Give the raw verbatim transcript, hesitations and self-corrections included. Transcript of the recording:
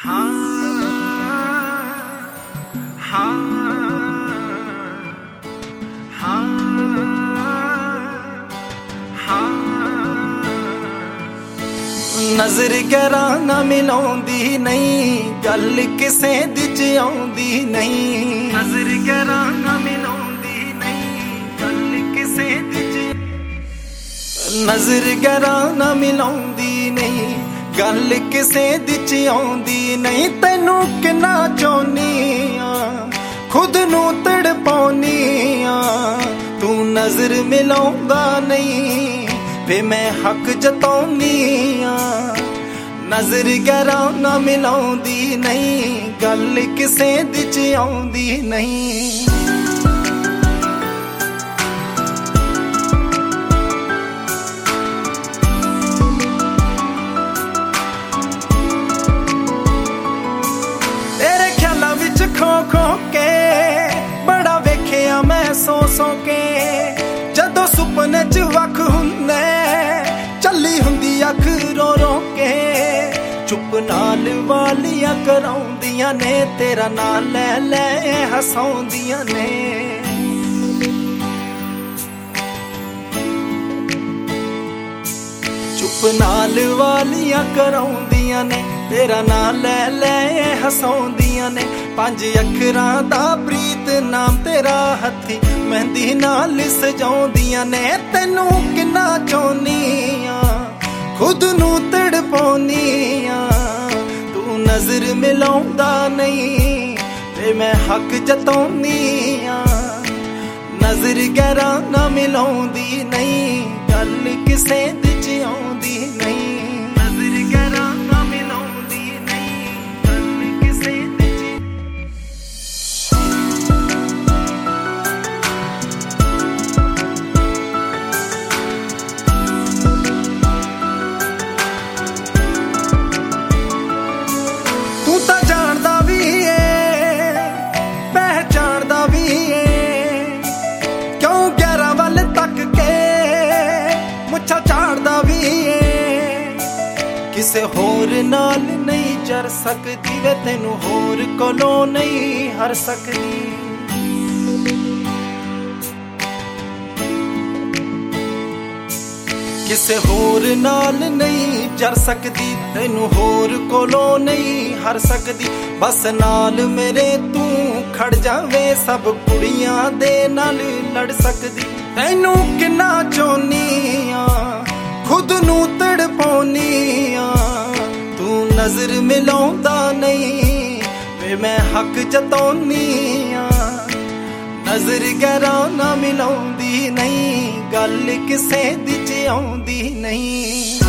नजर गैरा ना मिलाउंदी नहीं, गल किसे दी च आउंदी नहीं। नजर गैरा ना मिलाउंदी नहीं, गल किसे दी च नजर गैरा ना मिलाउंदी नहीं, गल किसे दी च आउंदी नहीं। तैनू किन्ना चाहुंदी आ, खुद नू तड़पाउंदी आ, तू नजर मिलाउंदा नहीं वे मैं हक जताउंदी आ। नजर गैरा ना मिलाउंदी नहीं, गल किसे दी च आउंदी नहीं। तेरे ख्यालां विच खो खो के बड़ा वेखिया मैं सो सो के, जदों सुपने च वख हुंदे चली हुंदी अख रो रो के। चुप नाल वालियां कराउंदियां ने, तेरा नाम लै लै हसाउंदियां ने। चुप नाल वालियां कराउंदियां ने, तेरा नाम लै लै हसाउंदियां ने। पंज अखरां दा प्रीत नाम तेरा हथी मेहंदी नाल सजाउंदियां ने। तैनू किन्ना चाहुंदी आ, खुद नू तड़पाउंदी आ, तू नजर मिलाउंदा नहीं ते मैं हक जताउंदी आ। नजर गैरा ना मिलाउंदी नहीं, गल किसे दी च आउंदी नहीं। नजर गैरा ना मिलाउंदी नहीं, गल किसे दी च तू तां जानदा भी है पहचानदा भी है, क्यों ग्यारह वल तक के मुच्छा झाड़दा भी है। किसे होर नाल नहीं जर सकदी वे, तैनू होर कोलों नहीं हर सकदी। किसे होर नाल नहीं जर सकदी, तैनू होर कोलों नहीं हर सकदी। बस नाल मेरे तू खड़ जावे, सब कुड़ियां दे नाल लड़ सकदी। तैनू किन्ना चाहुंदी आ, खुद नू तड़पाउंदी आ, तू नजर मिलाउंदा नहीं वे मैं हक जताउंदी आ। नजर गैरा ना मिलाउंदी नहीं, गल किसे दी च आउंदी नहीं।